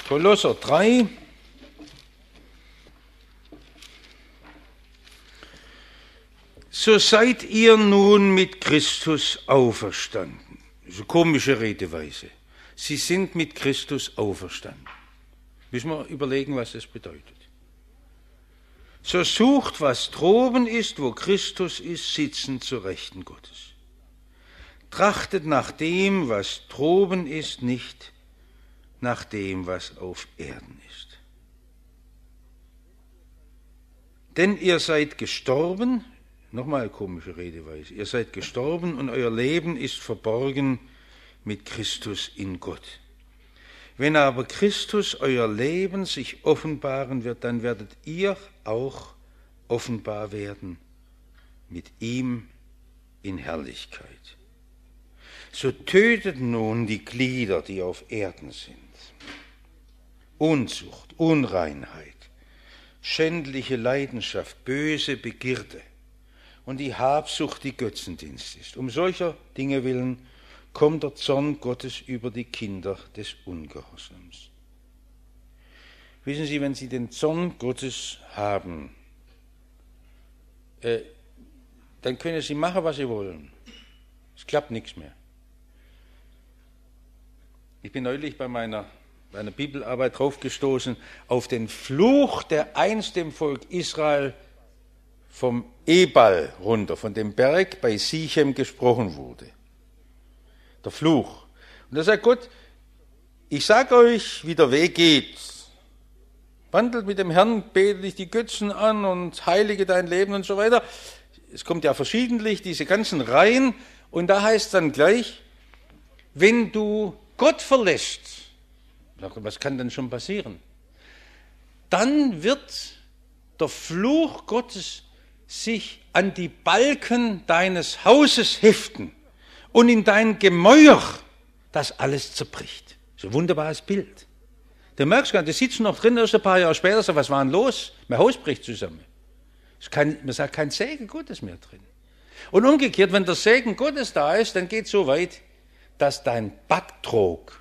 Kolosser 3. So seid ihr nun mit Christus auferstanden. Das ist eine komische Redeweise. Sie sind mit Christus auferstanden. Müssen wir überlegen, was das bedeutet. So sucht, was droben ist, wo Christus ist, sitzend zur Rechten Gottes. Trachtet nach dem, was droben ist, nicht nach dem, was auf Erden ist. Denn ihr seid gestorben, nochmal komische Redeweise, ihr seid gestorben und euer Leben ist verborgen mit Christus in Gott. Wenn aber Christus euer Leben sich offenbaren wird, dann werdet ihr auch offenbar werden mit ihm in Herrlichkeit. So tötet nun die Glieder, die auf Erden sind. Unzucht, Unreinheit, schändliche Leidenschaft, böse Begierde und die Habsucht, die Götzendienst ist. Um solcher Dinge willen kommt der Zorn Gottes über die Kinder des Ungehorsams. Wissen Sie, wenn Sie den Zorn Gottes haben, dann können Sie machen, was Sie wollen. Es klappt nichts mehr. Ich bin neulich bei meiner Bibelarbeit draufgestoßen auf den Fluch, der einst dem Volk Israel vom Ebal runter, von dem Berg bei Sichem gesprochen wurde. Der Fluch. Und da sagt Gott, ich sage euch, wie der Weg geht. Wandelt mit dem Herrn, bete dich die Götzen an und heilige dein Leben und so weiter. Es kommt ja verschiedentlich, diese ganzen Reihen. Und da heißt es dann gleich, wenn du Gott verlässt, was kann denn schon passieren? Dann wird der Fluch Gottes sich an die Balken deines Hauses heften und in dein Gemäuer, das alles zerbricht. So ein wunderbares Bild. Du merkst gar nicht, du sitzt noch drin, erst ein paar Jahre später, so, was war denn los? Mein Haus bricht zusammen. Man sagt, kein Segen Gottes mehr drin. Und umgekehrt, wenn der Segen Gottes da ist, dann geht es so weit, dass dein Backtrog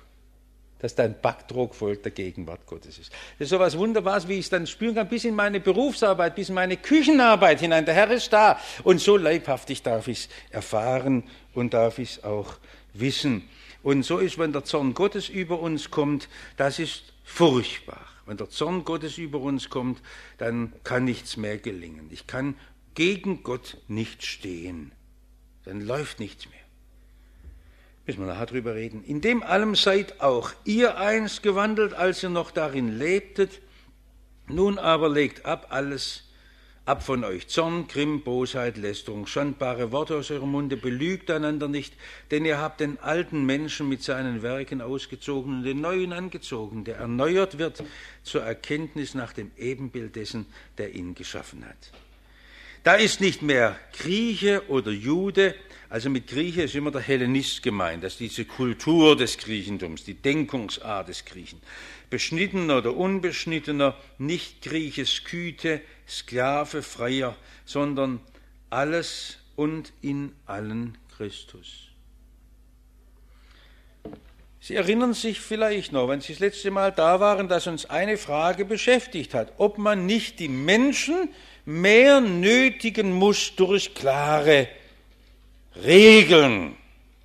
voll der Gegenwart Gottes ist. Das ist so etwas Wunderbares, wie ich es dann spüren kann, bis in meine Berufsarbeit, bis in meine Küchenarbeit hinein. Der Herr ist da. Und so leibhaftig darf ich es erfahren und darf ich es auch wissen. Und so ist, wenn der Zorn Gottes über uns kommt, das ist furchtbar. Wenn der Zorn Gottes über uns kommt, dann kann nichts mehr gelingen. Ich kann gegen Gott nicht stehen. Dann läuft nichts mehr. Müssen wir nachher drüber reden. In dem allem seid auch ihr einst gewandelt, als ihr noch darin lebtet. Nun aber legt alles ab von euch. Zorn, Grimm, Bosheit, Lästerung, schandbare Worte aus eurem Munde, belügt einander nicht, denn ihr habt den alten Menschen mit seinen Werken ausgezogen und den neuen angezogen, der erneuert wird zur Erkenntnis nach dem Ebenbild dessen, der ihn geschaffen hat. Da ist nicht mehr Grieche oder Jude, also mit Grieche ist immer der Hellenist gemeint, das ist diese Kultur des Griechentums, die Denkungsart des Griechen. Beschnittener oder unbeschnittener, nicht Grieche, Skythe, Sklave, Freier, sondern alles und in allen Christus. Sie erinnern sich vielleicht noch, wenn Sie das letzte Mal da waren, dass uns eine Frage beschäftigt hat, ob man nicht die Menschen mehr nötigen muss durch klare Regeln.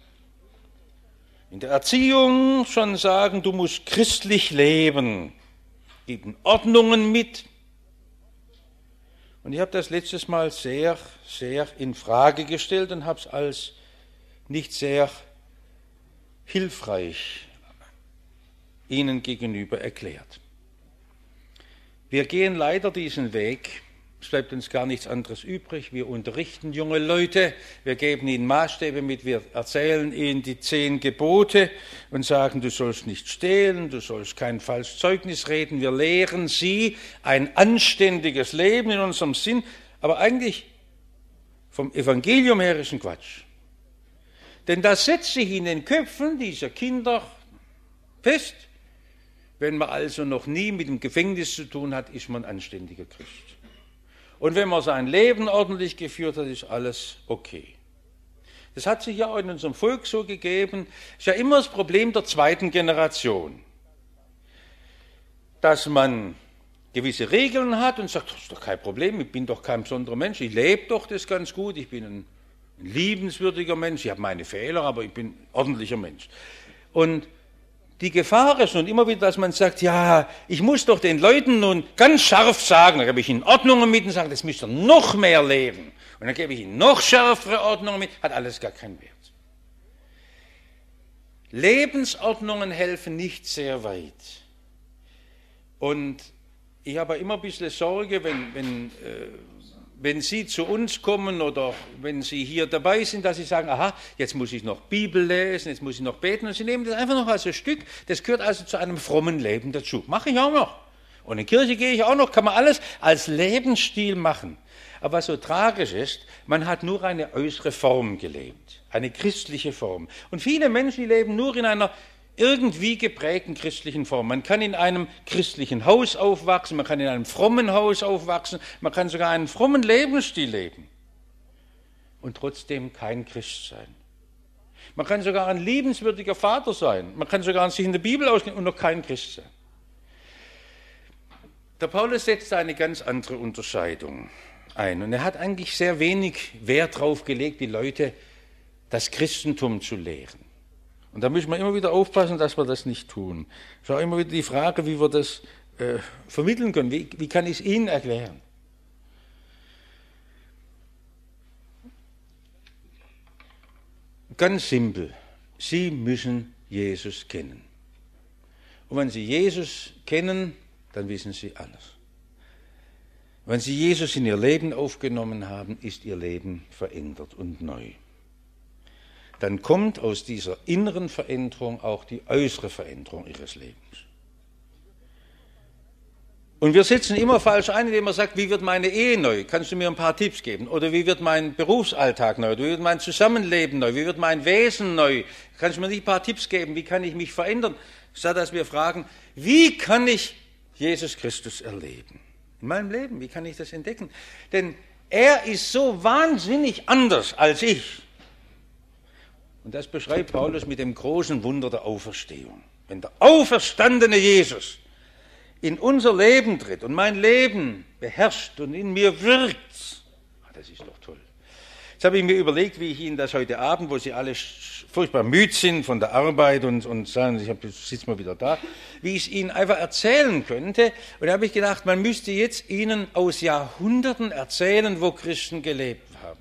In der Erziehung schon sagen, du musst christlich leben, geben Ordnungen mit. Und ich habe das letztes Mal sehr, sehr in Frage gestellt und habe es als nicht sehr hilfreich Ihnen gegenüber erklärt. Wir gehen leider diesen Weg. Es bleibt uns gar nichts anderes übrig. Wir unterrichten junge Leute, wir geben ihnen Maßstäbe mit, wir erzählen ihnen die 10 Gebote und sagen, du sollst nicht stehlen, du sollst kein falsches Zeugnis reden. Wir lehren sie ein anständiges Leben in unserem Sinn, aber eigentlich vom Evangelium her ist ein Quatsch. Denn das setzt sich in den Köpfen dieser Kinder fest. Wenn man also noch nie mit dem Gefängnis zu tun hat, ist man ein anständiger Christ. Und wenn man sein Leben ordentlich geführt hat, ist alles okay. Das hat sich ja auch in unserem Volk so gegeben. Ist ja immer das Problem der zweiten Generation. dass man gewisse Regeln hat und sagt, das ist doch kein Problem, ich bin doch kein besonderer Mensch, ich lebe doch das ganz gut, ich bin ein liebenswürdiger Mensch, ich habe meine Fehler, aber ich bin ein ordentlicher Mensch. Und die Gefahr ist nun immer wieder, dass man sagt, ja, ich muss doch den Leuten nun ganz scharf sagen, da gebe ich ihnen Ordnungen mit und sage, das müsst ihr noch mehr leben. Und dann gebe ich ihnen noch schärfere Ordnungen mit, hat alles gar keinen Wert. Lebensordnungen helfen nicht sehr weit. Und ich habe immer ein bisschen Sorge, wenn Sie zu uns kommen oder wenn Sie hier dabei sind, dass Sie sagen, aha, jetzt muss ich noch Bibel lesen, jetzt muss ich noch beten. Und Sie nehmen das einfach noch als ein Stück, das gehört also zu einem frommen Leben dazu. Mache ich auch noch. Und in die Kirche gehe ich auch noch, kann man alles als Lebensstil machen. Aber was so tragisch ist, man hat nur eine äußere Form gelebt, eine christliche Form. Und viele Menschen, die leben nur in einer irgendwie geprägten christlichen Form. Man kann in einem christlichen Haus aufwachsen, man kann in einem frommen Haus aufwachsen, man kann sogar einen frommen Lebensstil leben und trotzdem kein Christ sein. Man kann sogar ein liebenswürdiger Vater sein, man kann sogar sich in der Bibel auskennen und noch kein Christ sein. Der Paulus setzt eine ganz andere Unterscheidung ein und er hat eigentlich sehr wenig Wert darauf gelegt, die Leute das Christentum zu lehren. Und da müssen wir immer wieder aufpassen, dass wir das nicht tun. Es ist auch immer wieder die Frage, wie wir das vermitteln können. Wie kann ich es Ihnen erklären? Ganz simpel. Sie müssen Jesus kennen. Und wenn Sie Jesus kennen, dann wissen Sie alles. Wenn Sie Jesus in Ihr Leben aufgenommen haben, ist Ihr Leben verändert und neu. Dann kommt aus dieser inneren Veränderung auch die äußere Veränderung Ihres Lebens. Und wir setzen immer falsch ein, indem man sagt, wie wird meine Ehe neu? Kannst du mir ein paar Tipps geben? Oder wie wird mein Berufsalltag neu? Oder wie wird mein Zusammenleben neu? Wie wird mein Wesen neu? Kannst du mir nicht ein paar Tipps geben? Wie kann ich mich verändern? Statt dass wir fragen, wie kann ich Jesus Christus erleben? In meinem Leben, wie kann ich das entdecken? Denn er ist so wahnsinnig anders als ich. Und das beschreibt Paulus mit dem großen Wunder der Auferstehung. Wenn der auferstandene Jesus in unser Leben tritt und mein Leben beherrscht und in mir wirkt, das ist doch toll. Jetzt habe ich mir überlegt, wie ich Ihnen das heute Abend, wo Sie alle furchtbar müde sind von der Arbeit und sagen, ich sitze mal wieder da, wie ich es Ihnen einfach erzählen könnte. Und da habe ich gedacht, man müsste jetzt Ihnen aus Jahrhunderten erzählen, wo Christen gelebt haben.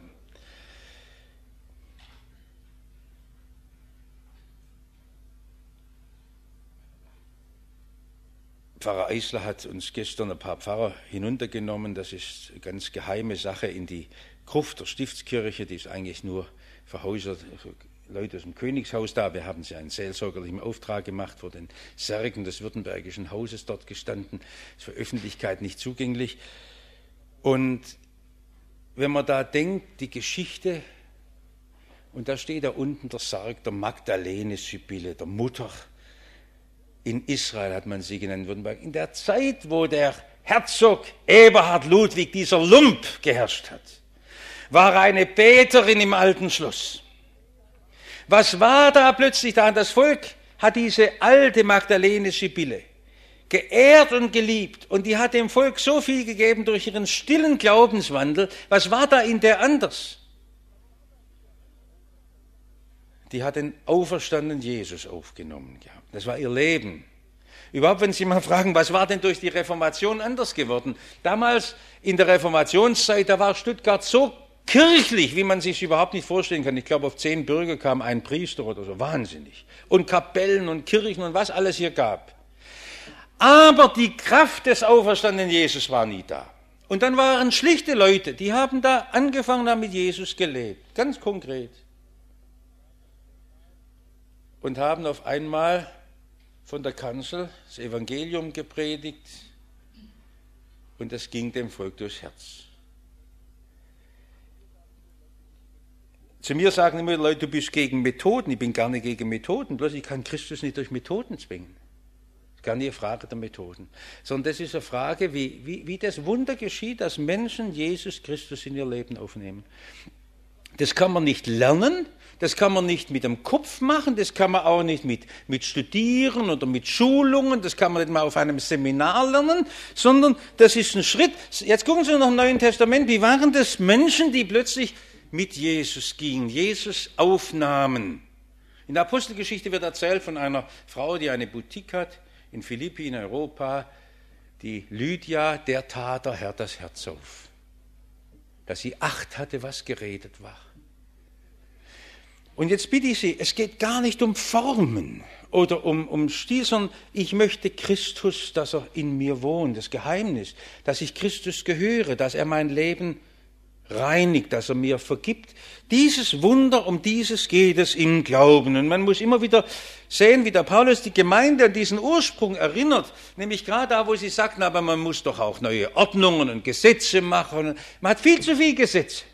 Pfarrer Eisler hat uns gestern ein paar Pfarrer hinuntergenommen. Das ist eine ganz geheime Sache in die Gruft der Stiftskirche. Die ist eigentlich nur für Häuser, für Leute aus dem Königshaus da. Wir haben sie einen seelsorgerlichen Auftrag gemacht vor den Särgen des Württembergischen Hauses dort gestanden. Ist für Öffentlichkeit nicht zugänglich. Und wenn man da denkt, die Geschichte, und da steht da unten der Sarg der Magdalene Sibylle, der Mutter. In Israel hat man sie genannt, Württemberg. In der Zeit, wo der Herzog Eberhard Ludwig, dieser Lump, geherrscht hat, war eine Beterin im alten Schloss. Was war da plötzlich da? Das Volk hat diese alte Magdalene Sibylle geehrt und geliebt. Und die hat dem Volk so viel gegeben durch ihren stillen Glaubenswandel. Was war da in der anders? Die hat den auferstandenen Jesus aufgenommen gehabt. Das war ihr Leben. Überhaupt, wenn Sie mal fragen, was war denn durch die Reformation anders geworden? Damals in der Reformationszeit, da war Stuttgart so kirchlich, wie man sich überhaupt nicht vorstellen kann. Ich glaube, auf 10 Bürger kam ein Priester oder so. Wahnsinnig. Und Kapellen und Kirchen und was alles hier gab. Aber die Kraft des auferstandenen Jesus war nie da. Und dann waren schlichte Leute, die haben da angefangen, haben mit Jesus gelebt. Ganz konkret. Und haben auf einmal von der Kanzel das Evangelium gepredigt und das ging dem Volk durchs Herz. Zu mir sagen immer Leute, du bist gegen Methoden. Ich bin gar nicht gegen Methoden, bloß ich kann Christus nicht durch Methoden zwingen. Das ist gar nicht eine Frage der Methoden, sondern das ist eine Frage, wie das Wunder geschieht, dass Menschen Jesus Christus in ihr Leben aufnehmen. Das kann man nicht lernen das kann man nicht mit dem Kopf machen, das kann man auch nicht mit Studieren oder mit Schulungen, das kann man nicht mal auf einem Seminar lernen, sondern das ist ein Schritt. Jetzt gucken Sie noch im Neuen Testament, wie waren das Menschen, die plötzlich mit Jesus gingen, Jesus aufnahmen. In der Apostelgeschichte wird erzählt von einer Frau, die eine Boutique hat in Philippi in Europa, die Lydia, der tat der Herr das Herz auf, dass sie Acht hatte, was geredet war. Und jetzt bitte ich Sie, es geht gar nicht um Formen oder um Stil, sondern ich möchte Christus, dass er in mir wohnt, das Geheimnis, dass ich Christus gehöre, dass er mein Leben reinigt, dass er mir vergibt. Dieses Wunder, um dieses geht es im Glauben. Und man muss immer wieder sehen, wie der Paulus die Gemeinde an diesen Ursprung erinnert, nämlich gerade da, wo sie sagten, aber man muss doch auch neue Ordnungen und Gesetze machen. Man hat viel zu viel Gesetze.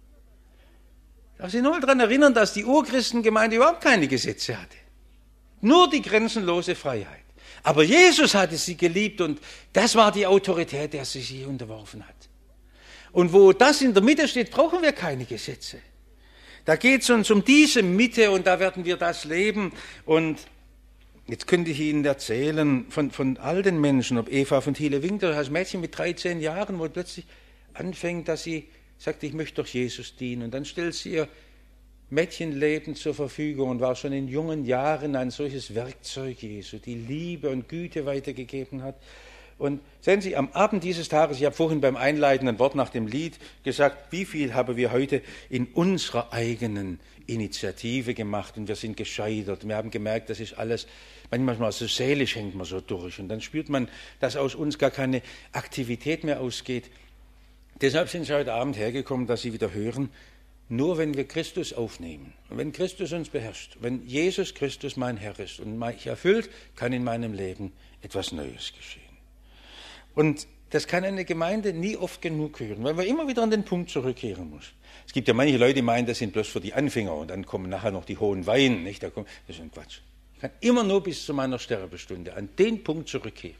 Ich darf Sie nur daran erinnern, dass die Urchristengemeinde überhaupt keine Gesetze hatte. Nur die grenzenlose Freiheit. Aber Jesus hatte sie geliebt und das war die Autorität, der sie sich unterworfen hat. Und wo das in der Mitte steht, brauchen wir keine Gesetze. Da geht es uns um diese Mitte und da werden wir das leben. Und jetzt könnte ich Ihnen erzählen von all den Menschen, ob Eva von Thiele-Winkler, das Mädchen mit 13 Jahren, wo plötzlich anfängt, dass sie sagt, ich möchte doch Jesus dienen. Und dann stellt sie ihr Mädchenleben zur Verfügung und war schon in jungen Jahren ein solches Werkzeug Jesu, die Liebe und Güte weitergegeben hat. Und sehen Sie, am Abend dieses Tages, ich habe vorhin beim einleitenden Wort nach dem Lied gesagt, wie viel haben wir heute in unserer eigenen Initiative gemacht und wir sind gescheitert. Wir haben gemerkt, das ist alles, manchmal so seelisch hängt man so durch und dann spürt man, dass aus uns gar keine Aktivität mehr ausgeht. Deshalb sind Sie heute Abend hergekommen, dass Sie wieder hören, nur wenn wir Christus aufnehmen und wenn Christus uns beherrscht, wenn Jesus Christus mein Herr ist und mich erfüllt, kann in meinem Leben etwas Neues geschehen. Und das kann eine Gemeinde nie oft genug hören, weil man immer wieder an den Punkt zurückkehren muss. Es gibt ja manche Leute, die meinen, das sind bloß für die Anfänger und dann kommen nachher noch die hohen Weinen. Nicht? Das ist ein Quatsch. Ich kann immer nur bis zu meiner Sterbestunde an den Punkt zurückkehren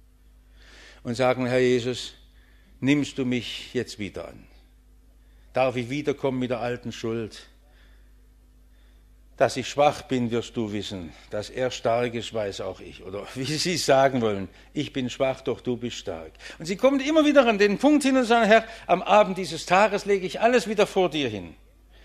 und sagen, Herr Jesus, nimmst du mich jetzt wieder an? Darf ich wiederkommen mit der alten Schuld? Dass ich schwach bin, wirst du wissen. Dass er stark ist, weiß auch ich. Oder wie Sie sagen wollen, ich bin schwach, doch du bist stark. Und Sie kommen immer wieder an den Punkt hin und sagen, Herr, am Abend dieses Tages lege ich alles wieder vor dir hin.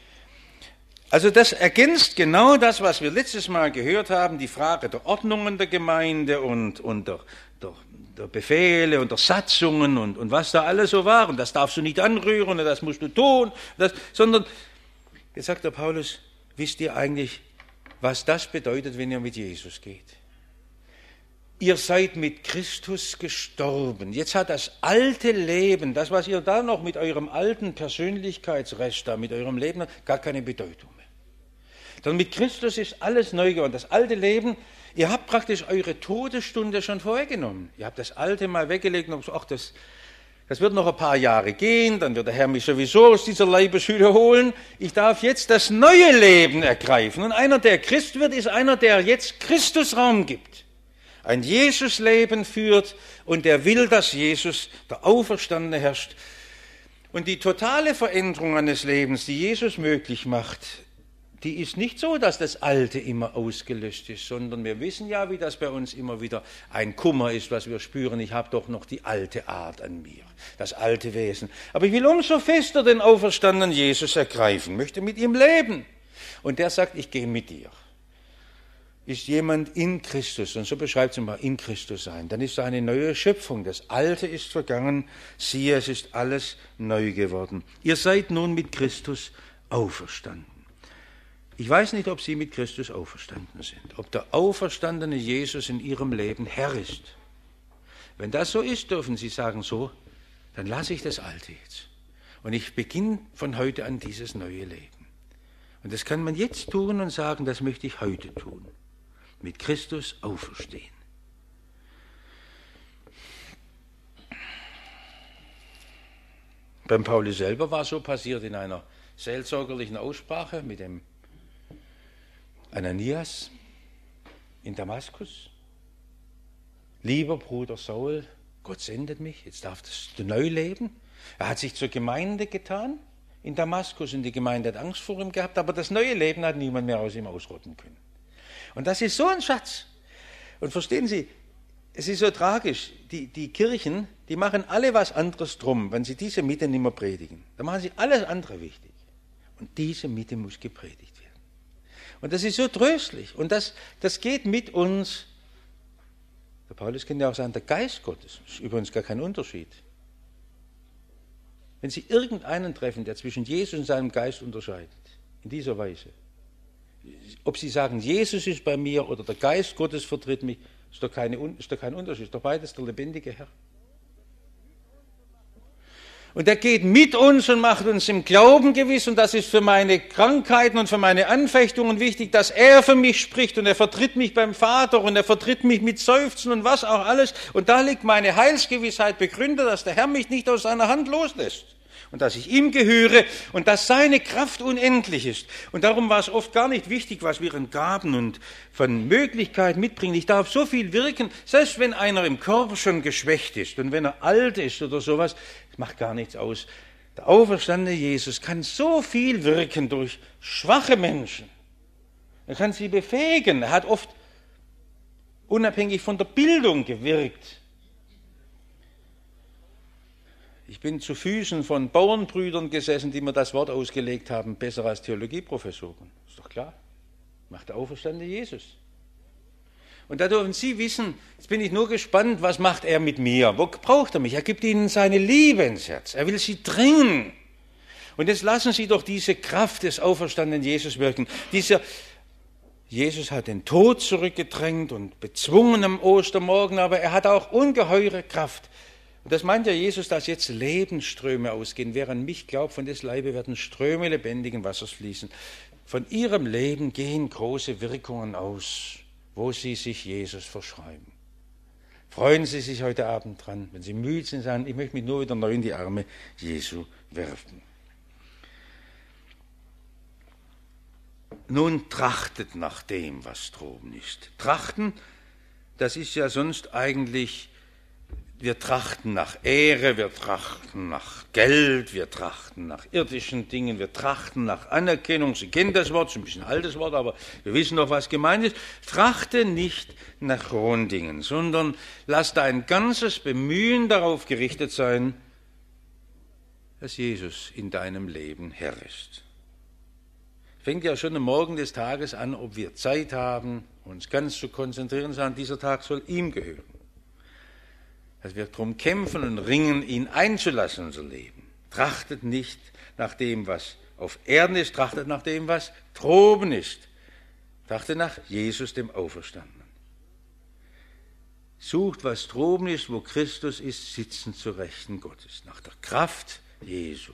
Also das ergänzt genau das, was wir letztes Mal gehört haben, die Frage der Ordnungen der Gemeinde und der Befehle und der Satzungen und was da alles so war. Und das darfst du nicht anrühren und das musst du tun. Sondern, jetzt sagt der Paulus, wisst ihr eigentlich, was das bedeutet, wenn ihr mit Jesus geht? Ihr seid mit Christus gestorben. Jetzt hat das alte Leben, das, was ihr da noch mit eurem alten Persönlichkeitsrest da, mit eurem Leben habt, gar keine Bedeutung mehr. Denn mit Christus ist alles neu geworden. Das alte Leben, ihr habt praktisch eure Todesstunde schon vorweggenommen. Ihr habt das alte mal weggelegt und habt gesagt, ach, das wird noch ein paar Jahre gehen, dann wird der Herr mich sowieso aus dieser Leibeshütte holen. Ich darf jetzt das neue Leben ergreifen. Und einer, der Christ wird, ist einer, der jetzt Christus Raum gibt. Ein Jesus-Leben führt und der will, dass Jesus, der Auferstandene, herrscht. Und die totale Veränderung eines Lebens, die Jesus möglich macht, die ist nicht so, dass das Alte immer ausgelöscht ist, sondern wir wissen ja, wie das bei uns immer wieder ein Kummer ist, was wir spüren. Ich habe doch noch die alte Art an mir, das alte Wesen. Aber ich will umso fester den auferstandenen Jesus ergreifen, möchte mit ihm leben. Und der sagt, ich gehe mit dir. Ist jemand in Christus, und so beschreibt es mal, in Christus sein, dann ist da eine neue Schöpfung. Das Alte ist vergangen, siehe, es ist alles neu geworden. Ihr seid nun mit Christus auferstanden. Ich weiß nicht, ob Sie mit Christus auferstanden sind, ob der auferstandene Jesus in Ihrem Leben Herr ist. Wenn das so ist, dürfen Sie sagen, so, dann lasse ich das Alte jetzt. Und ich beginne von heute an dieses neue Leben. Und das kann man jetzt tun und sagen, das möchte ich heute tun. Mit Christus auferstehen. Beim Paulus selber war so passiert in einer seelsorgerlichen Aussprache mit dem Ananias in Damaskus. Lieber Bruder Saul, Gott sendet mich, jetzt darfst du neu leben. Er hat sich zur Gemeinde getan, in Damaskus und die Gemeinde hat Angst vor ihm gehabt, aber das neue Leben hat niemand mehr aus ihm ausrotten können. Und das ist so ein Schatz. Und verstehen Sie, es ist so tragisch, die Kirchen, die machen alle was anderes drum, wenn sie diese Mitte nicht mehr predigen. Dann machen sie alles andere wichtig. Und diese Mitte muss gepredigt werden. Und das ist so tröstlich. Und das geht mit uns. Der Paulus kann ja auch sagen, der Geist Gottes ist übrigens gar kein Unterschied. Wenn Sie irgendeinen treffen, der zwischen Jesus und seinem Geist unterscheidet, in dieser Weise, ob Sie sagen, Jesus ist bei mir oder der Geist Gottes vertritt mich, ist doch kein Unterschied, ist doch beides der lebendige Herr. Und er geht mit uns und macht uns im Glauben gewiss, und das ist für meine Krankheiten und für meine Anfechtungen wichtig, dass er für mich spricht und er vertritt mich beim Vater und er vertritt mich mit Seufzen und was auch alles. Und da liegt meine Heilsgewissheit begründet, dass der Herr mich nicht aus seiner Hand loslässt und dass ich ihm gehöre und dass seine Kraft unendlich ist. Und darum war es oft gar nicht wichtig, was wir an Gaben und von Möglichkeiten mitbringen. Ich darf so viel wirken, selbst wenn einer im Körper schon geschwächt ist und wenn er alt ist oder sowas, das macht gar nichts aus. Der auferstandene Jesus kann so viel wirken durch schwache Menschen. Er kann sie befähigen. Er hat oft unabhängig von der Bildung gewirkt. Ich bin zu Füßen von Bauernbrüdern gesessen, die mir das Wort ausgelegt haben, besser als Theologieprofessoren. Ist doch klar. Macht der auferstandene Jesus. Und da dürfen Sie wissen, jetzt bin ich nur gespannt, was macht er mit mir? Wo braucht er mich? Er gibt Ihnen seine Liebe ins Herz. Er will Sie drängen. Und jetzt lassen Sie doch diese Kraft des auferstandenen Jesus wirken. Jesus hat den Tod zurückgedrängt und bezwungen am Ostermorgen, aber er hat auch ungeheure Kraft. Und das meint ja Jesus, dass jetzt Lebensströme ausgehen. Wer an mich glaubt, von des Leibe werden Ströme lebendigen Wassers fließen. Von Ihrem Leben gehen große Wirkungen aus, wo Sie sich Jesus verschreiben. Freuen Sie sich heute Abend dran, wenn Sie müde sind, sagen, ich möchte mich nur wieder neu in die Arme Jesu werfen. Nun trachtet nach dem, was droben ist. Trachten, das ist ja sonst eigentlich, wir trachten nach Ehre, wir trachten nach Geld, wir trachten nach irdischen Dingen, wir trachten nach Anerkennung. Sie kennen das Wort, es ist ein bisschen ein altes Wort, aber wir wissen doch, was gemeint ist. Trachte nicht nach rohen Dingen, sondern lass dein ganzes Bemühen darauf gerichtet sein, dass Jesus in deinem Leben Herr ist. Fängt ja schon am Morgen des Tages an, ob wir Zeit haben, uns ganz zu konzentrieren, sagen, dieser Tag soll ihm gehören. Dass wir darum kämpfen und ringen, ihn einzulassen in unser Leben. Trachtet nicht nach dem, was auf Erden ist, trachtet nach dem, was droben ist. Trachtet nach Jesus, dem Auferstandenen. Sucht, was droben ist, wo Christus ist, sitzen zur Rechten Gottes. Nach der Kraft Jesu.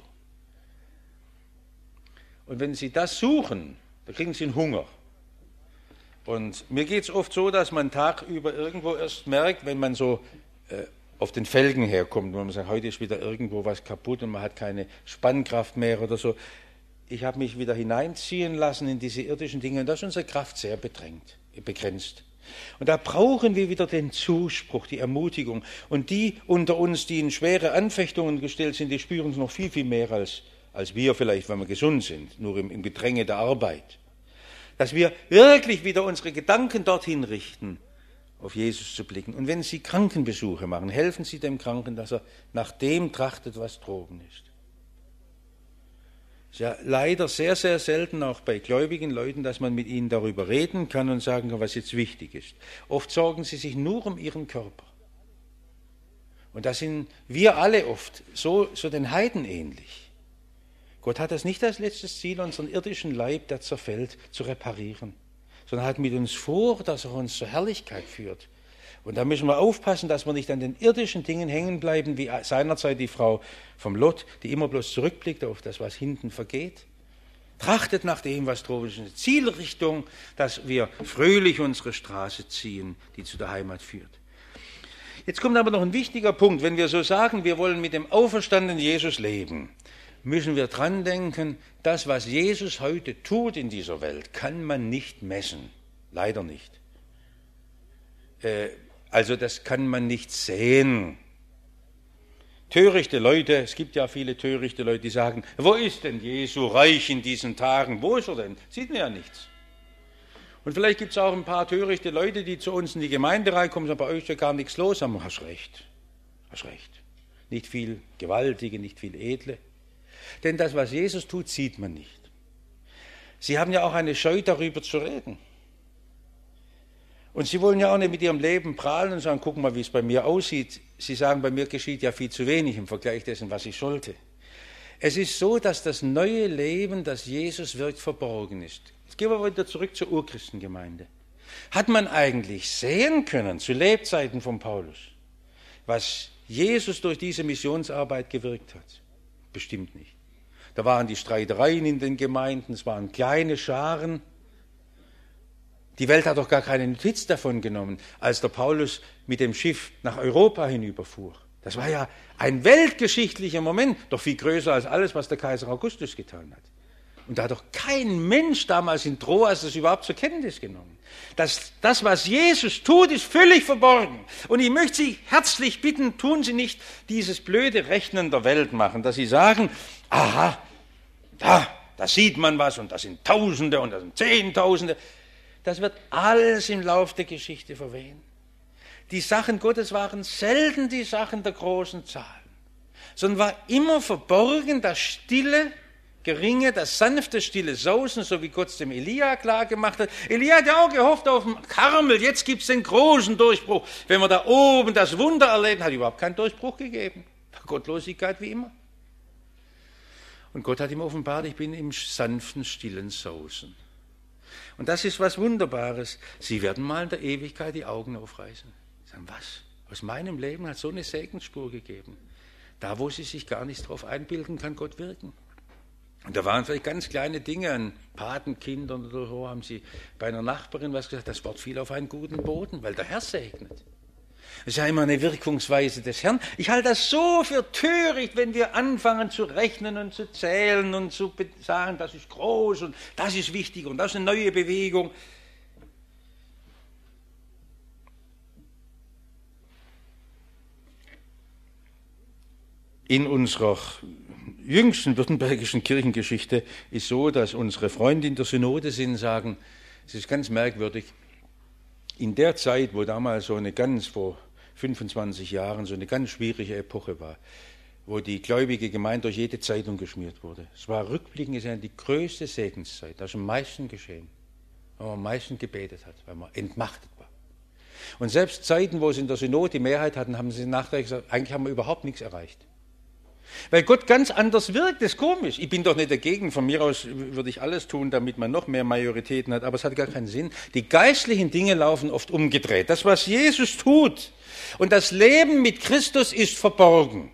Und wenn Sie das suchen, dann kriegen Sie einen Hunger. Und mir geht es oft so, dass man tagüber irgendwo erst merkt, wenn man so auf den Felgen herkommt, wo man sagt, heute ist wieder irgendwo was kaputt und man hat keine Spannkraft mehr oder so. Ich habe mich wieder hineinziehen lassen in diese irdischen Dinge und da ist unsere Kraft sehr begrenzt. Und da brauchen wir wieder den Zuspruch, die Ermutigung. Und die unter uns, die in schwere Anfechtungen gestellt sind, die spüren es noch viel, viel mehr als wir vielleicht, wenn wir gesund sind, nur im Gedränge der Arbeit. Dass wir wirklich wieder unsere Gedanken dorthin richten, auf Jesus zu blicken. Und wenn Sie Krankenbesuche machen, helfen Sie dem Kranken, dass er nach dem trachtet, was droben ist. Es ist ja leider sehr, sehr selten auch bei gläubigen Leuten, dass man mit ihnen darüber reden kann und sagen kann, was jetzt wichtig ist. Oft sorgen sie sich nur um ihren Körper. Und da sind wir alle oft so den Heiden ähnlich. Gott hat das nicht als letztes Ziel, unseren irdischen Leib, der zerfällt, zu reparieren, sondern hat mit uns vor, dass er uns zur Herrlichkeit führt. Und da müssen wir aufpassen, dass wir nicht an den irdischen Dingen hängen bleiben, wie seinerzeit die Frau vom Lot, die immer bloß zurückblickt auf das, was hinten vergeht. Trachtet nach dem, was droben ist, eine Zielrichtung, dass wir fröhlich unsere Straße ziehen, die zu der Heimat führt. Jetzt kommt aber noch ein wichtiger Punkt. Wenn wir so sagen, wir wollen mit dem auferstandenen Jesus leben, müssen wir dran denken, das, was Jesus heute tut in dieser Welt, kann man nicht messen. Leider nicht. Also das kann man nicht sehen. törichte Leute, es gibt ja viele törichte Leute, die sagen, wo ist denn Jesu Reich in diesen Tagen? Wo ist er denn? Sieht man ja nichts. Und vielleicht gibt es auch ein paar törichte Leute, die zu uns in die Gemeinde reinkommen und sagen, bei euch ist ja gar nichts los. Aber hast recht, hast recht. Nicht viel Gewaltige, nicht viel Edle. Denn das, was Jesus tut, sieht man nicht. Sie haben ja auch eine Scheu, darüber zu reden. Und sie wollen ja auch nicht mit ihrem Leben prahlen und sagen, guck mal, wie es bei mir aussieht. Sie sagen, bei mir geschieht ja viel zu wenig im Vergleich dessen, was ich sollte. Es ist so, dass das neue Leben, das Jesus wirkt, verborgen ist. Jetzt gehen wir wieder zurück zur Urchristengemeinde. Hat man eigentlich sehen können, zu Lebzeiten von Paulus, was Jesus durch diese Missionsarbeit gewirkt hat? Bestimmt nicht. Da waren die Streitereien in den Gemeinden, es waren kleine Scharen. Die Welt hat doch gar keine Notiz davon genommen, als der Paulus mit dem Schiff nach Europa hinüberfuhr. Das war ja ein weltgeschichtlicher Moment, doch viel größer als alles, was der Kaiser Augustus getan hat. Und da hat doch kein Mensch damals in Troas das überhaupt zur Kenntnis genommen. Das, was Jesus tut, ist völlig verborgen. Und ich möchte Sie herzlich bitten, tun Sie nicht dieses blöde Rechnen der Welt machen, dass Sie sagen, aha, da sieht man was und das sind Tausende und das sind Zehntausende. Das wird alles im Lauf der Geschichte verwehen. Die Sachen Gottes waren selten die Sachen der großen Zahlen, sondern war immer verborgen das stille, geringe, das sanfte, stille Sausen, so wie Gott es dem Elia klar gemacht hat. Elia hat ja auch gehofft auf den Karmel, jetzt gibt es den großen Durchbruch. Wenn wir da oben das Wunder erleben, hat überhaupt keinen Durchbruch gegeben. Gottlosigkeit wie immer. Und Gott hat ihm offenbart, ich bin im sanften, stillen Sausen. Und das ist was Wunderbares. Sie werden mal in der Ewigkeit die Augen aufreißen. Sie sagen, was? Aus meinem Leben hat so eine Segensspur gegeben. Da, wo sie sich gar nicht drauf einbilden, kann Gott wirken. Und da waren vielleicht ganz kleine Dinge, an Patenkindern oder so, haben sie bei einer Nachbarin was gesagt, das Wort fiel auf einen guten Boden, weil der Herr segnet. Das ist ja immer eine Wirkungsweise des Herrn. Ich halte das so für töricht, wenn wir anfangen zu rechnen und zu zählen und zu sagen, das ist groß und das ist wichtig und das ist eine neue Bewegung. In unserer jüngsten württembergischen Kirchengeschichte ist so, dass unsere Freunde in der Synode sind, sagen, es ist ganz merkwürdig, in der Zeit, wo damals vor 25 Jahren so eine ganz schwierige Epoche war, wo die gläubige Gemeinde durch jede Zeitung geschmiert wurde. Es war rückblickend gesehen die größte Segenszeit, da ist am meisten geschehen, weil man am meisten gebetet hat, weil man entmachtet war. Und selbst Zeiten, wo es in der Synode die Mehrheit hatten, haben sie nachher gesagt, eigentlich haben wir überhaupt nichts erreicht. Weil Gott ganz anders wirkt, das ist komisch. Ich bin doch nicht dagegen, von mir aus würde ich alles tun, damit man noch mehr Majoritäten hat, aber es hat gar keinen Sinn. Die geistlichen Dinge laufen oft umgedreht. Das, was Jesus tut und das Leben mit Christus ist verborgen.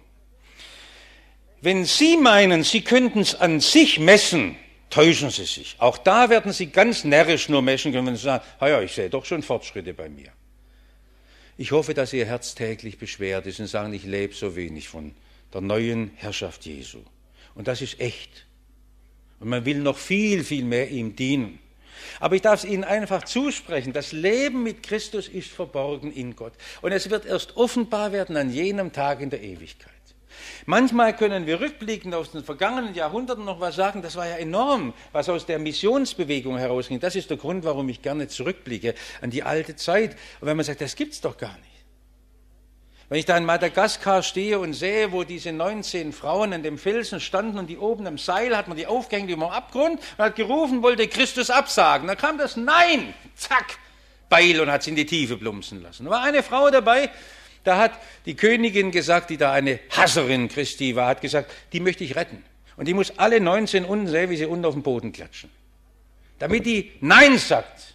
Wenn Sie meinen, Sie könnten es an sich messen, täuschen Sie sich. Auch da werden Sie ganz närrisch nur messen können, wenn Sie sagen, ja, ich sehe doch schon Fortschritte bei mir. Ich hoffe, dass Ihr Herz täglich beschwert ist und sagen, ich lebe so wenig von der neuen Herrschaft Jesu. Und das ist echt. Und man will noch viel, viel mehr ihm dienen. Aber ich darf es Ihnen einfach zusprechen, das Leben mit Christus ist verborgen in Gott. Und es wird erst offenbar werden an jenem Tag in der Ewigkeit. Manchmal können wir rückblickend aus den vergangenen Jahrhunderten noch was sagen, das war ja enorm, was aus der Missionsbewegung herausging. Das ist der Grund, warum ich gerne zurückblicke an die alte Zeit. Und wenn man sagt, das gibt's doch gar nicht. Wenn ich da in Madagaskar stehe und sehe, wo diese 19 Frauen an dem Felsen standen und die oben am Seil hat man die aufgehängt über dem Abgrund und hat gerufen, wollte Christus absagen. Dann kam das Nein, zack, Beil und hat es in die Tiefe plumpsen lassen. Da war eine Frau dabei, da hat die Königin gesagt, die da eine Hasserin Christi war, hat gesagt, die möchte ich retten. Und die muss alle 19 unten sehen, wie sie unten auf den Boden klatschen. Damit die Nein sagt.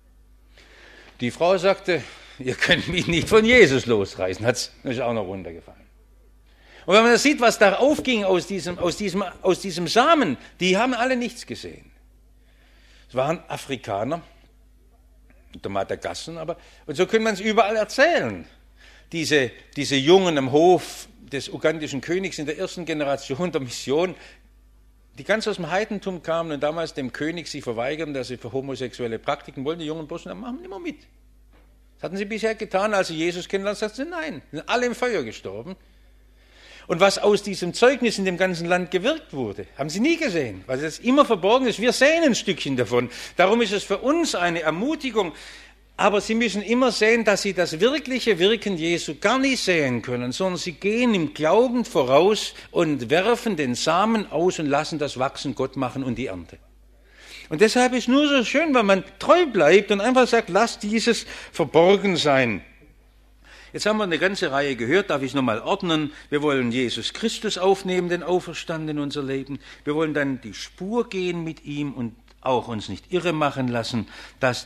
Die Frau sagte, ihr könnt mich nicht von Jesus losreißen, das ist auch noch runtergefallen. Und wenn man das sieht, was da aufging aus diesem Samen, die haben alle nichts gesehen. Es waren Afrikaner, der Madagassen, und so kann man es überall erzählen. Diese Jungen am Hof des ugandischen Königs in der ersten Generation der Mission, die ganz aus dem Heidentum kamen und damals dem König sie verweigern, dass sie für homosexuelle Praktiken wollen, die jungen Burschen, dann machen immer mit. Das hatten sie bisher getan, als sie Jesus kennenlernten, sagten sie nein, sind alle im Feuer gestorben. Und was aus diesem Zeugnis in dem ganzen Land gewirkt wurde, haben Sie nie gesehen, weil es immer verborgen ist. Wir sehen ein Stückchen davon. Darum ist es für uns eine Ermutigung. Aber Sie müssen immer sehen, dass Sie das wirkliche Wirken Jesu gar nicht sehen können, sondern Sie gehen im Glauben voraus und werfen den Samen aus und lassen das wachsen, Gott machen und die Ernte. Und deshalb ist nur so schön, wenn man treu bleibt und einfach sagt, lass dieses verborgen sein. Jetzt haben wir eine ganze Reihe gehört, darf ich es nochmal ordnen. Wir wollen Jesus Christus aufnehmen, den Auferstandenen in unser Leben. Wir wollen dann die Spur gehen mit ihm und auch uns nicht irre machen lassen, dass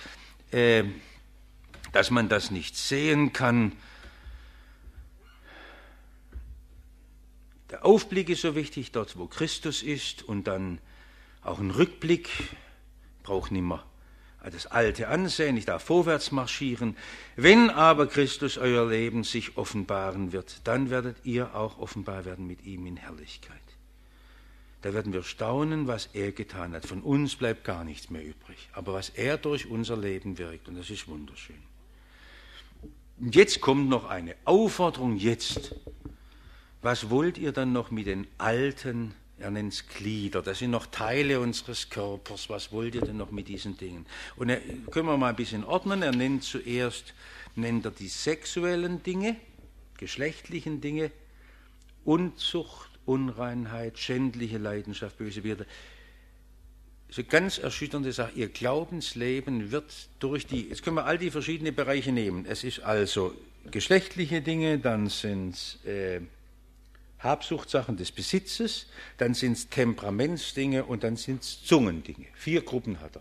man das nicht sehen kann. Der Aufblick ist so wichtig, dort wo Christus ist, und dann auch ein Rückblick, braucht nicht mehr das Alte ansehen, ich darf vorwärts marschieren. Wenn aber Christus euer Leben sich offenbaren wird, dann werdet ihr auch offenbar werden mit ihm in Herrlichkeit. Da werden wir staunen, was er getan hat. Von uns bleibt gar nichts mehr übrig, aber was er durch unser Leben wirkt, und das ist wunderschön. Und jetzt kommt noch eine Aufforderung, jetzt. Was wollt ihr dann noch mit den alten, er nennt es Glieder, das sind noch Teile unseres Körpers, was wollt ihr denn noch mit diesen Dingen? Und können wir mal ein bisschen ordnen, er nennt die sexuellen Dinge, geschlechtlichen Dinge, Unzucht, Unreinheit, schändliche Leidenschaft, böse Begierde. So ganz erschütternde Sache, ihr Glaubensleben wird durch jetzt können wir all die verschiedenen Bereiche nehmen. Es ist also geschlechtliche Dinge, dann sind es Habsuchtsachen des Besitzes, dann sind es Temperamentsdinge und dann sind es Zungendinge. 4 Gruppen hat er.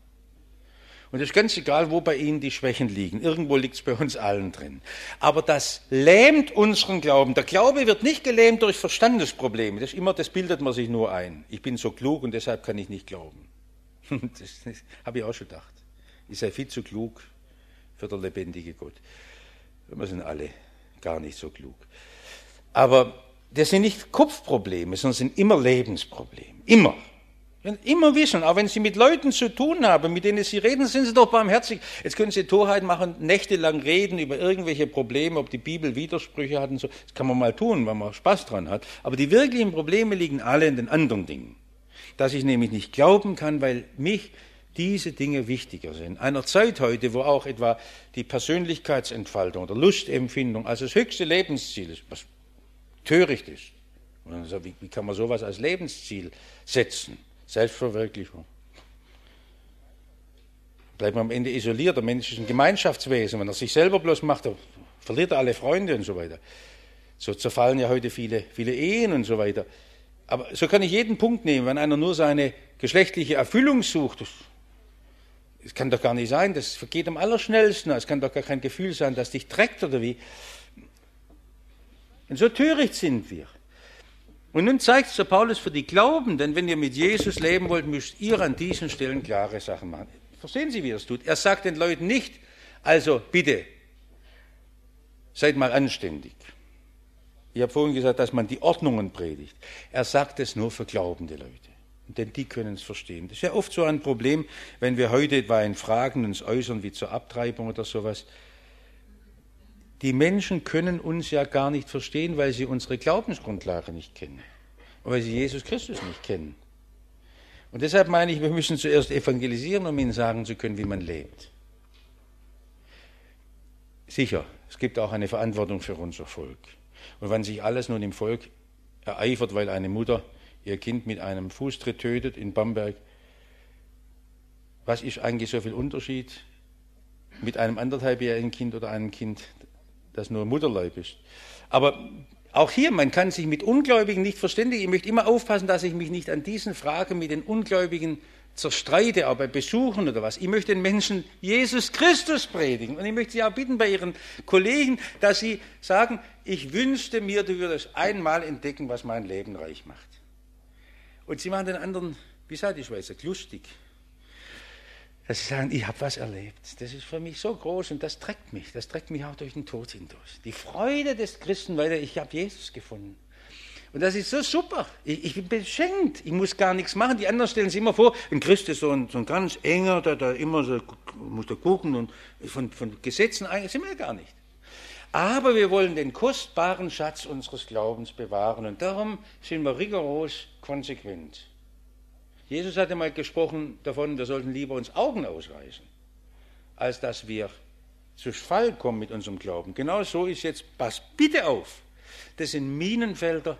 Und es ist ganz egal, wo bei Ihnen die Schwächen liegen. Irgendwo liegt es bei uns allen drin. Aber das lähmt unseren Glauben. Der Glaube wird nicht gelähmt durch Verstandesprobleme. Das bildet man sich nur ein. Ich bin so klug und deshalb kann ich nicht glauben. Das habe ich auch schon gedacht. Ich sei viel zu klug für den lebendigen Gott. Wir sind alle gar nicht so klug. Aber das sind nicht Kopfprobleme, sondern sind immer Lebensprobleme. Immer. Immer wissen, auch wenn Sie mit Leuten zu tun haben, mit denen Sie reden, sind Sie doch barmherzig. Jetzt können Sie Torheit machen, nächtelang reden über irgendwelche Probleme, ob die Bibel Widersprüche hat und so. Das kann man mal tun, wenn man Spaß dran hat. Aber die wirklichen Probleme liegen alle in den anderen Dingen. Dass ich nämlich nicht glauben kann, weil mich diese Dinge wichtiger sind. In einer Zeit heute, wo auch etwa die Persönlichkeitsentfaltung oder Lustempfindung als das höchste Lebensziel ist, was töricht ist. Und so, wie kann man sowas als Lebensziel setzen? Selbstverwirklichung. Bleibt man am Ende isoliert. Der Mensch ist ein Gemeinschaftswesen. Wenn er sich selber bloß macht, verliert er alle Freunde und so weiter. So zerfallen ja heute viele Ehen und so weiter. Aber so kann ich jeden Punkt nehmen. Wenn einer nur seine geschlechtliche Erfüllung sucht, das kann doch gar nicht sein. Das vergeht am allerschnellsten. Es kann doch gar kein Gefühl sein, das dich trägt oder wie. Und so töricht sind wir. Und nun zeigt es der Paulus für die Glaubenden, wenn ihr mit Jesus leben wollt, müsst ihr an diesen Stellen klare Sachen machen. Verstehen Sie, wie er es tut? Er sagt den Leuten nicht, also bitte, seid mal anständig. Ich habe vorhin gesagt, dass man die Ordnungen predigt. Er sagt es nur für glaubende Leute. Denn die können es verstehen. Das ist ja oft so ein Problem, wenn wir heute etwa in Fragen uns äußern, wie zur Abtreibung oder sowas. Die Menschen können uns ja gar nicht verstehen, weil sie unsere Glaubensgrundlage nicht kennen. Und weil sie Jesus Christus nicht kennen. Und deshalb meine ich, wir müssen zuerst evangelisieren, um ihnen sagen zu können, wie man lebt. Sicher, es gibt auch eine Verantwortung für unser Volk. Und wenn sich alles nun im Volk ereifert, weil eine Mutter ihr Kind mit einem Fußtritt tötet in Bamberg, was ist eigentlich so viel Unterschied mit einem 1,5-jährigen Kind oder einem Kind, das nur Mutterleib ist? Aber auch hier, man kann sich mit Ungläubigen nicht verständigen. Ich möchte immer aufpassen, dass ich mich nicht an diesen Fragen mit den Ungläubigen zerstreite, auch bei Besuchen oder was. Ich möchte den Menschen Jesus Christus predigen. Und ich möchte Sie auch bitten bei Ihren Kollegen, dass Sie sagen, ich wünschte mir, du würdest einmal entdecken, was mein Leben reich macht. Und Sie machen den anderen, wie sagt die Schweizer, lustig. Dass Sie sagen, ich habe was erlebt. Das ist für mich so groß und das trägt mich auch durch den Tod hindurch. Die Freude des Christen, weil ich habe Jesus gefunden. Und das ist so super. Ich bin beschenkt. Ich muss gar nichts machen. Die anderen stellen sich immer vor, ein Christ ist so ein ganz enger, der immer so muss da gucken und von Gesetzen eigentlich sind wir gar nicht. Aber wir wollen den kostbaren Schatz unseres Glaubens bewahren und darum sind wir rigoros konsequent. Jesus hatte mal gesprochen davon, wir sollten lieber uns Augen ausreißen, als dass wir zu Fall kommen mit unserem Glauben. Genau so ist jetzt, pass bitte auf, das sind Minenfelder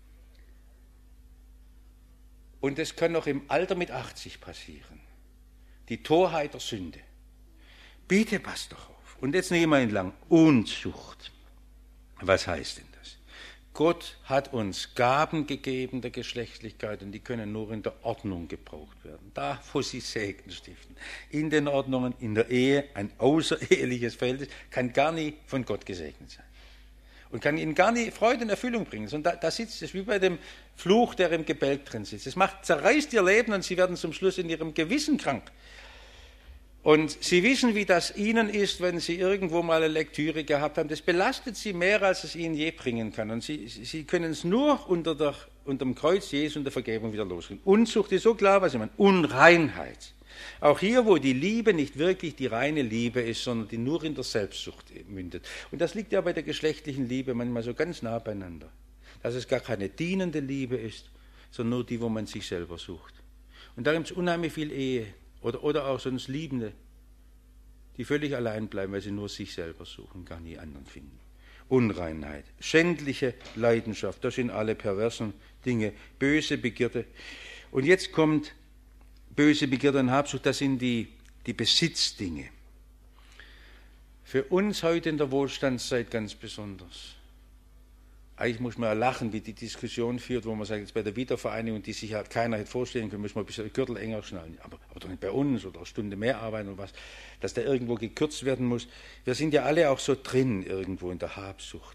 und das kann noch im Alter mit 80 passieren. Die Torheit der Sünde. Bitte passt doch auf. Und jetzt nehmen wir entlang. Unzucht. Was heißt denn das? Gott hat uns Gaben gegeben der Geschlechtlichkeit und die können nur in der Ordnung gebraucht werden. Da, wo sie Segen stiften. In den Ordnungen, in der Ehe, ein außereheliches Verhältnis kann gar nie von Gott gesegnet sein. Und kann ihnen gar nie Freude und Erfüllung bringen. Und da sitzt es wie bei dem Fluch, der im Gebälk drin sitzt. Es zerreißt ihr Leben und sie werden zum Schluss in ihrem Gewissen krank. Und sie wissen, wie das ihnen ist, wenn sie irgendwo mal eine Lektüre gehabt haben. Das belastet sie mehr, als es ihnen je bringen kann. Und sie können es nur unter dem Kreuz Jesu und der Vergebung wieder loskriegen. Unzucht ist so klar, was ich meine. Unreinheit. Auch hier, wo die Liebe nicht wirklich die reine Liebe ist, sondern die nur in der Selbstsucht mündet. Und das liegt ja bei der geschlechtlichen Liebe manchmal so ganz nah beieinander. Dass es gar keine dienende Liebe ist, sondern nur die, wo man sich selber sucht. Und da gibt es unheimlich viel Ehe. Oder auch sonst Liebende, die völlig allein bleiben, weil sie nur sich selber suchen, gar nie anderen finden. Unreinheit, schändliche Leidenschaft, das sind alle perversen Dinge, böse Begierde. Und jetzt kommt böse Begierde und Habsucht, das sind die Besitzdinge. Für uns heute in der Wohlstandszeit ganz besonders. Eigentlich muss man ja lachen, wie die Diskussion führt, wo man sagt, jetzt bei der Wiedervereinigung, die sich halt keiner hätte vorstellen können, müssen wir ein bisschen den Gürtel enger schnallen. Aber doch nicht bei uns oder eine Stunde mehr arbeiten oder was, dass da irgendwo gekürzt werden muss. Wir sind ja alle auch so drin irgendwo in der Habsucht.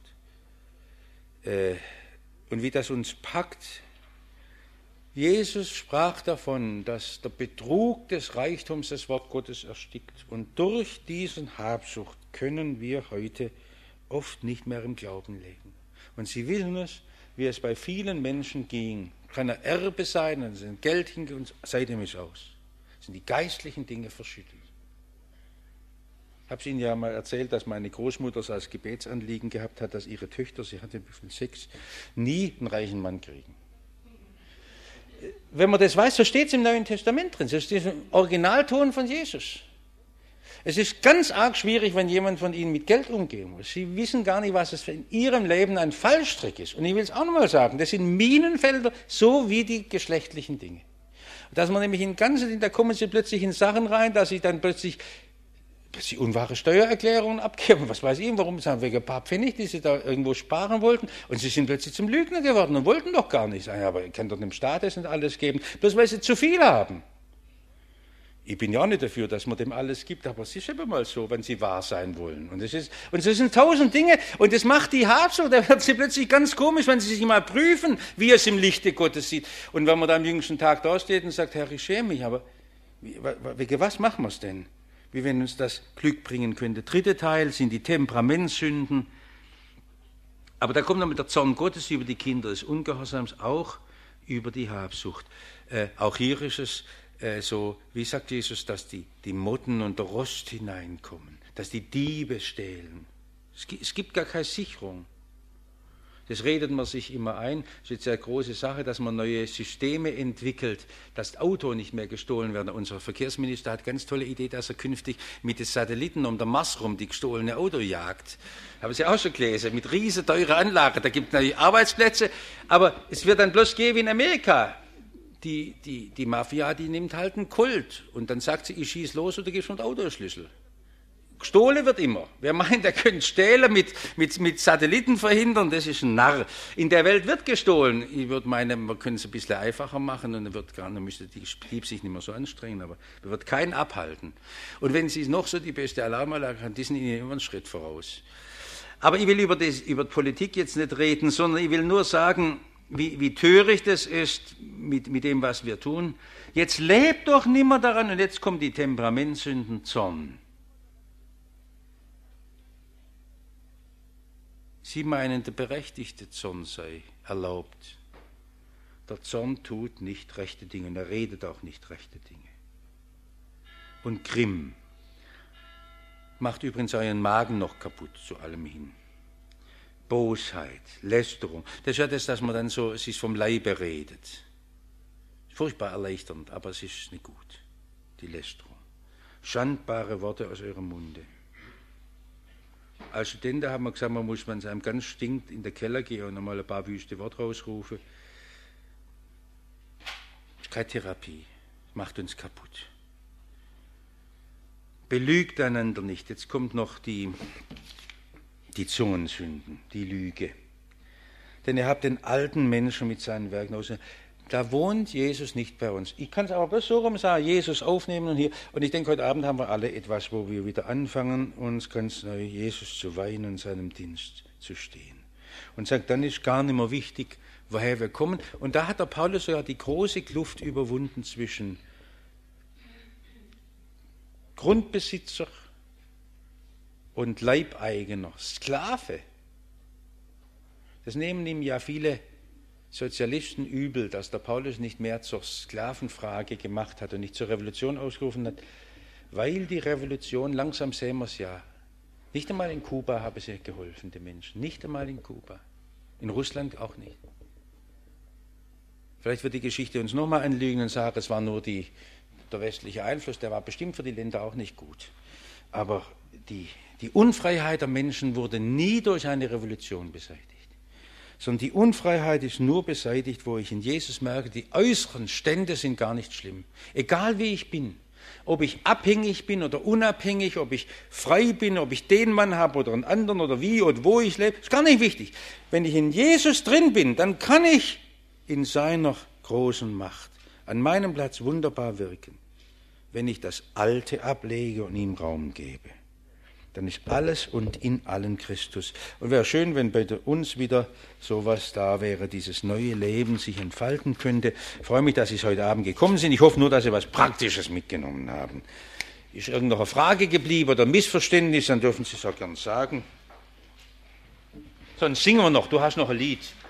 Und wie das uns packt. Jesus sprach davon, dass der Betrug des Reichtums das Wort Gottes erstickt. Und durch diesen Habsucht können wir heute oft nicht mehr im Glauben leben. Und Sie wissen es, wie es bei vielen Menschen ging. Kann ein Erbe sein, dann sind Geld hingegeben und seitdem ist aus. Sind die geistlichen Dinge verschüttet. Ich habe es Ihnen ja mal erzählt, dass meine Großmutter es als Gebetsanliegen gehabt hat, dass ihre Töchter, sie hatte 6, nie einen reichen Mann kriegen. Wenn man das weiß, so steht es im Neuen Testament drin. Das ist der Originalton von Jesus. Es ist ganz arg schwierig, wenn jemand von Ihnen mit Geld umgehen muss. Sie wissen gar nicht, was es in Ihrem Leben ein Fallstrick ist. Und ich will es auch nochmal sagen, das sind Minenfelder, so wie die geschlechtlichen Dinge. Dass man nämlich da kommen Sie plötzlich in Sachen rein, dass Sie dann plötzlich unwahre Steuererklärungen abgeben, was weiß ich, warum, sagen wegen ein paar Pfennig, die Sie da irgendwo sparen wollten, und Sie sind plötzlich zum Lügner geworden und wollten doch gar nicht sein, aber ich kann doch dem Staat das nicht alles geben, bloß weil Sie zu viel haben. Ich bin ja auch nicht dafür, dass man dem alles gibt, aber es ist eben mal so, wenn sie wahr sein wollen. Und es sind 1000 Dinge, und das macht die Habsucht, da wird sie plötzlich ganz komisch, wenn sie sich mal prüfen, wie es im Lichte Gottes sieht. Und wenn man da am jüngsten Tag da steht und sagt, Herr, ich schäme mich, aber wegen was machen wir es denn? Wie wenn uns das Glück bringen könnte. 3. Teil sind die Temperamentssünden. Aber da kommt noch mit der Zorn Gottes über die Kinder des Ungehorsams, auch über die Habsucht. Auch hier ist es so, wie sagt Jesus, dass die Motten und der Rost hineinkommen, dass die Diebe stehlen. Es gibt gar keine Sicherung. Das redet man sich immer ein. Das ist jetzt eine große Sache, dass man neue Systeme entwickelt, dass das Auto nicht mehr gestohlen wird. Unser Verkehrsminister hat eine ganz tolle Idee, dass er künftig mit den Satelliten um den Mars rum die gestohlene Auto jagt. Haben Sie auch schon gelesen, mit riesen teuren Anlagen. Da gibt es natürlich Arbeitsplätze, aber es wird dann bloß gehen wie in Amerika. Die Mafia, die nimmt halt einen Kult und dann sagt sie, ich schieß los oder gibst mir den Autoschlüssel. Gestohlen wird immer. Wer meint, er könnte stehlen mit Satelliten verhindern, das ist ein Narr. In der Welt wird gestohlen. Ich würde meinen, man könnte es ein bisschen einfacher machen und dann müsste die Dieb sich nicht mehr so anstrengen, aber man wird keinen abhalten. Und wenn Sie noch so die beste Alarmanlage haben, die sind Ihnen immer einen Schritt voraus. Aber ich will über die Politik jetzt nicht reden, sondern ich will nur sagen, wie töricht es ist mit dem, was wir tun. Jetzt lebt doch nimmer daran, und jetzt kommt die Temperamentsünden, Zorn. Sie meinen, der berechtigte Zorn sei erlaubt. Der Zorn tut nicht rechte Dinge, und er redet auch nicht rechte Dinge. Und Grimm macht übrigens euren Magen noch kaputt zu allem hin. Bosheit, Lästerung. Das ist ja das, dass man dann so sich vom Leibe redet. Furchtbar erleichternd, aber es ist nicht gut, die Lästerung. Schandbare Worte aus eurem Munde. Als Studenten haben wir gesagt, man muss, wenn es einem ganz stinkt, in den Keller gehen und nochmal ein paar wüste Worte rausrufen. Das ist keine Therapie, das macht uns kaputt. Belügt einander nicht. Jetzt kommt noch die Zungensünden, die Lüge. Denn ihr habt den alten Menschen mit seinen Werken aus. Da wohnt Jesus nicht bei uns. Ich kann es aber bloß so rum sagen, Jesus aufnehmen und hier. Und ich denke, heute Abend haben wir alle etwas, wo wir wieder anfangen, uns ganz neu Jesus zu weihen und seinem Dienst zu stehen. Und sagt, dann ist gar nicht mehr wichtig, woher wir kommen. Und da hat der Paulus ja die große Kluft überwunden zwischen Grundbesitzer und Leibeigener, Sklave. Das nehmen ihm ja viele Sozialisten übel, dass der Paulus nicht mehr zur Sklavenfrage gemacht hat und nicht zur Revolution ausgerufen hat, weil die Revolution, langsam sehen wir es ja, nicht einmal in Kuba haben sie geholfen, die Menschen, nicht einmal in Kuba, in Russland auch nicht. Vielleicht wird die Geschichte uns nochmal anlügen und sagen, es war nur der westliche Einfluss, der war bestimmt für die Länder auch nicht gut. Aber die Unfreiheit der Menschen wurde nie durch eine Revolution beseitigt. Sondern die Unfreiheit ist nur beseitigt, wo ich in Jesus merke, die äußeren Stände sind gar nicht schlimm. Egal wie ich bin, ob ich abhängig bin oder unabhängig, ob ich frei bin, ob ich den Mann habe oder einen anderen oder wie und wo ich lebe, ist gar nicht wichtig. Wenn ich in Jesus drin bin, dann kann ich in seiner großen Macht an meinem Platz wunderbar wirken, wenn ich das Alte ablege und ihm Raum gebe. Dann ist alles und in allen Christus. Und wäre schön, wenn bei uns wieder sowas da wäre, dieses neue Leben sich entfalten könnte. Ich freue mich, dass Sie heute Abend gekommen sind. Ich hoffe nur, dass Sie etwas Praktisches mitgenommen haben. Ist irgendeine Frage geblieben oder Missverständnis, dann dürfen Sie es auch gern sagen. Sonst singen wir noch. Du hast noch ein Lied.